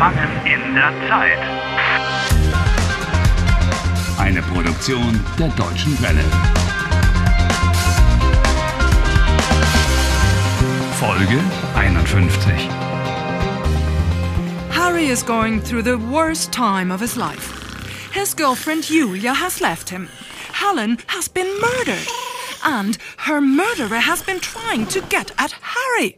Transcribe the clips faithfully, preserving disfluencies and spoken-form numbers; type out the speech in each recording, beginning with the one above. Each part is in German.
Gefangen in der Zeit. Eine Produktion der Deutschen Welle. Folge einundfünfzig. Harry is going through the worst time of his life. His girlfriend Julia has left him. Helen has been murdered. And her murderer has been trying to get at Harry.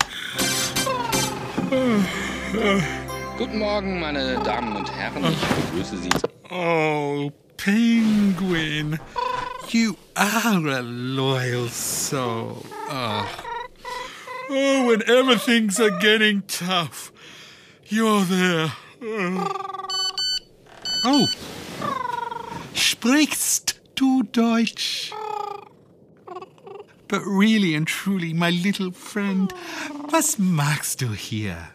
Guten Morgen, meine Damen und Herren. Ich begrüße Sie. Oh, Penguin. You are a loyal soul. Oh. Oh, whenever things are getting tough, you're there. Oh. Sprichst du Deutsch? But really and truly, my little friend, was magst du hier?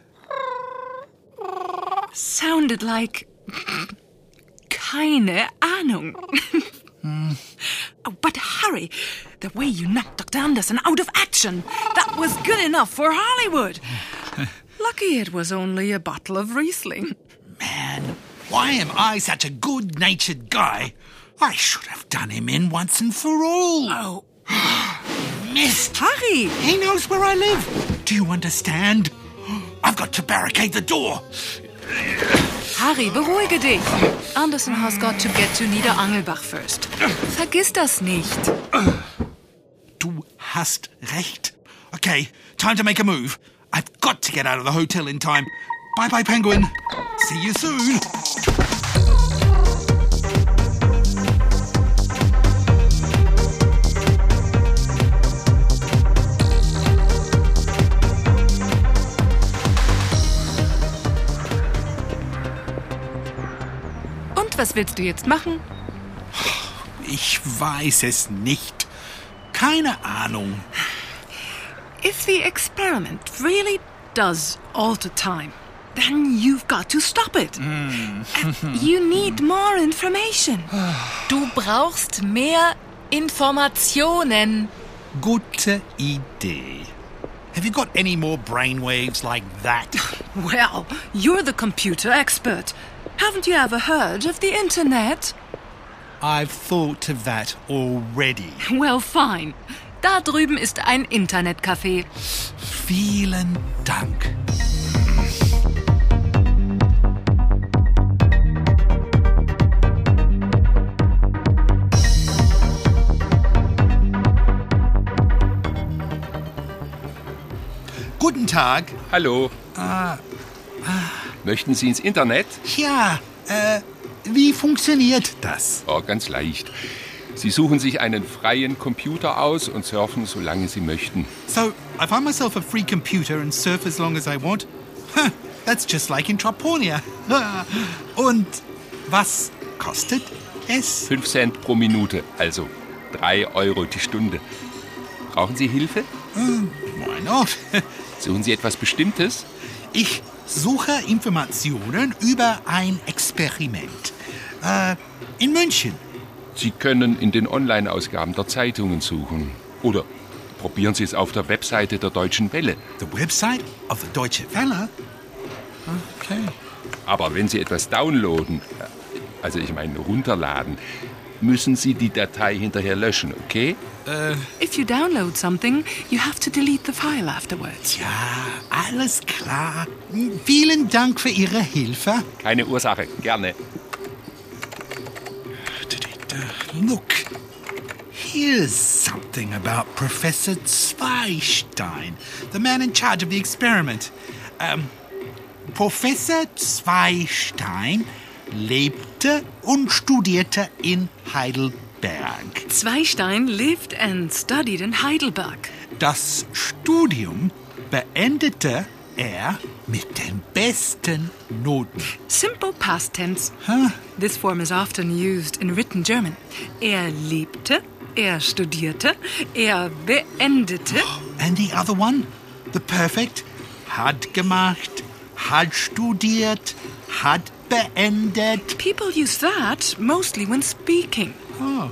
Sounded like... keine Ahnung. mm. Oh, but Harry, the way you knocked Doctor Anderson out of action, that was good enough for Hollywood. Lucky it was only a bottle of Riesling. Man, why am I such a good-natured guy? I should have done him in once and for all. Oh. Missed. Harry! He knows where I live. Do you understand? I've got to barricade the door. Harry, beruhige dich. Anderson has got to get to Niederangelbach first. Vergiss das nicht. Du hast recht. Okay, time to make a move. I've got to get out of the hotel in time. Bye-bye, Penguin. See you soon. Was willst du jetzt machen? Ich weiß es nicht. Keine Ahnung. If the experiment really does alter time, then you've got to stop it. Mm. You need more information. Du brauchst mehr Informationen. Gute Idee. Have you got any more brainwaves like that? Well, you're the computer expert. Haven't you ever heard of the Internet? I've thought of that already. Well, fine. Da drüben ist ein Internetcafé. Vielen Dank. Guten Tag. Hallo. Ah, ah. Möchten Sie ins Internet? Ja, äh, wie funktioniert das? Oh, ganz leicht. Sie suchen sich einen freien Computer aus und surfen, solange Sie möchten. So, I find myself a free computer and surf as long as I want? Huh, that's just like in Traponia. Und was kostet es? Fünf Cent pro Minute, also drei Euro die Stunde. Brauchen Sie Hilfe? Uh, why not? Suchen Sie etwas Bestimmtes? Ich suche Informationen über ein Experiment. Äh, in München. Sie können in den Online-Ausgaben der Zeitungen suchen. Oder probieren Sie es auf der Webseite der Deutschen Welle. The website of the Deutsche Welle? Okay. Aber wenn Sie etwas downloaden, also ich meine runterladen, müssen Sie die Datei hinterher löschen, okay? Äh. If you download something, you have to delete the file afterwards. Ja, alles klar. Vielen Dank für Ihre Hilfe. Keine Ursache, gerne. Look, here's something about Professor Zweistein, the man in charge of the experiment. Um, Professor Zweistein lebte und studierte in Heidelberg. Zweistein lived and studied in Heidelberg. Das Studium beendete er mit den besten Noten. Simple past tense. Huh? This form is often used in written German. Er lebte, er studierte, er beendete. And the other one? The perfect? Hat gemacht, hat studiert, hat beendet. People use that mostly when speaking. Oh.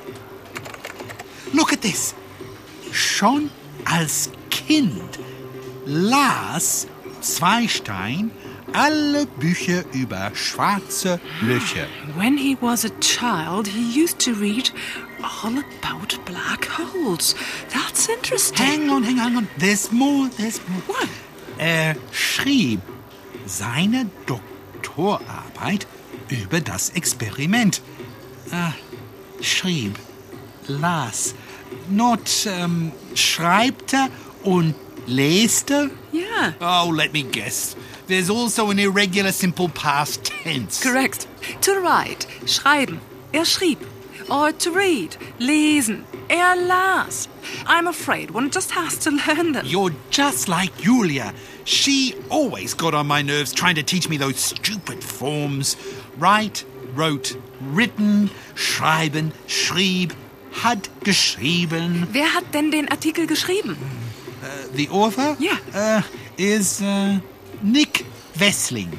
Look at this. Schon als Kind las Zweistein alle Bücher über schwarze Löcher. When he was a child, he used to read all about black holes. That's interesting. Hang on, hang on, hang on. There's more, there's more. What? Er schrieb seine Doktorarbeit über das Experiment. Ah, schrieb, las, not ähm, schreibte und leste. Yeah. Oh, let me guess. There's also an irregular simple past tense. Correct. To write, schreiben. Er schrieb. Or to read, lesen. Er las. I'm afraid one just has to learn them. You're just like Julia. She always got on my nerves trying to teach me those stupid forms. Write, wrote, written, schreiben, schrieb, hat geschrieben. Wer hat denn den Artikel geschrieben? Uh, the author? Yeah. Uh, is uh, Nick Wessling.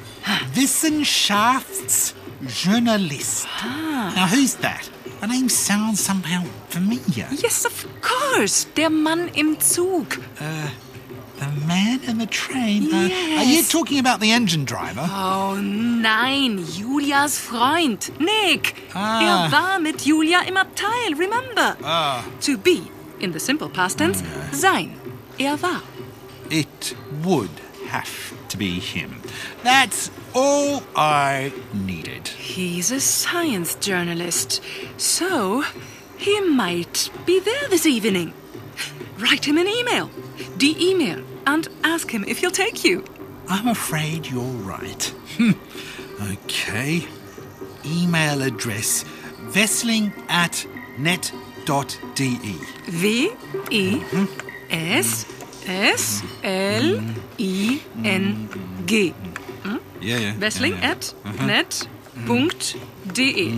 Wissenschaftsjournalist. Ah. Now, who's that? The name sounds somehow familiar. Yes, of course. Der Mann im Zug. The man in the train? Uh, are you Yes. talking about the engine driver? Oh nein, Julias Freund, Nick. Ah. Er war mit Julia im Abteil, remember? Ah. To be, in the simple past tense, sein. Er war. It would have to be him. That's all I needed. He's a science journalist, so he might be there this evening. Write him an email. Die E-Mail. And ask him if he'll take you. I'm afraid you're right. Okay. Email address wessling at net dot de. W E S S L I N G. Yeah, yeah. Wessling yeah, yeah. at net punkt de.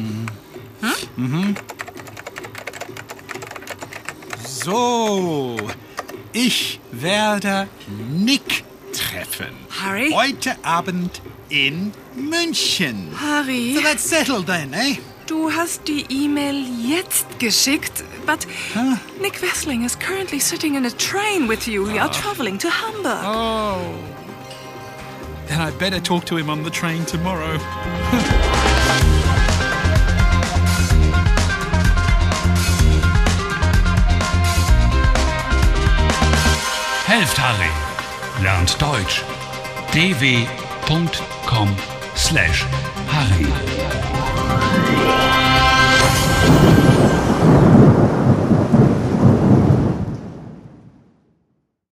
So, ich werde Nick treffen. Harry? Heute Abend in München. Harry, So that's settled then, eh? du hast die E-Mail jetzt geschickt, but Nick Wessling is currently sitting in a train with Julia traveling to Hamburg. Oh. Then I'd better talk to him on the train tomorrow. Helft Harry. Lernt Deutsch. d w punkt com slash Harry.